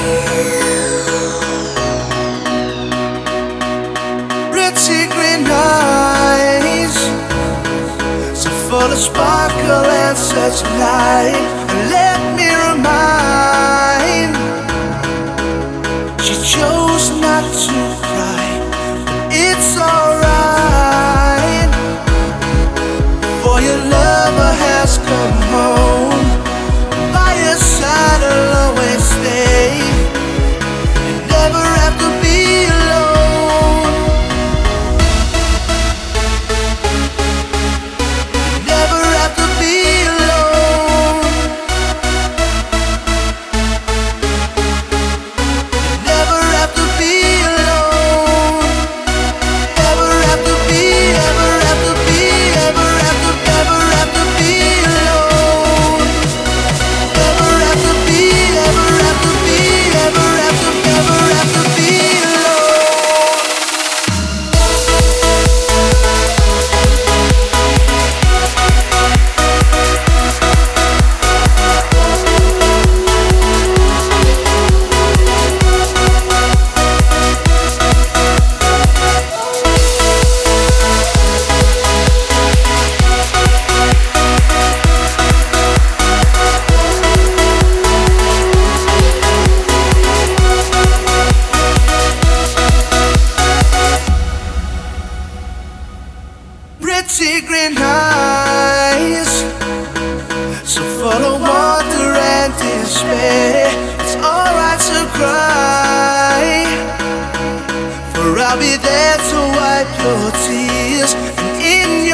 Pretty green eyes, so full of sparkle and such light. Let me remind, she chose not to cry. It's alright, for your lover has come home. By your side I'll always stay. You never have to be alone. You never have to be alone. You never have to be alone. Ever have to be, ever have to be, ever have to, ever have to be alone. Ever have to be, ever have to be, ever have to, ever have to be alone. Pretty green eyes, so full of wonder and despair. It's alright to cry, for I'll be there to wipe your tears. And in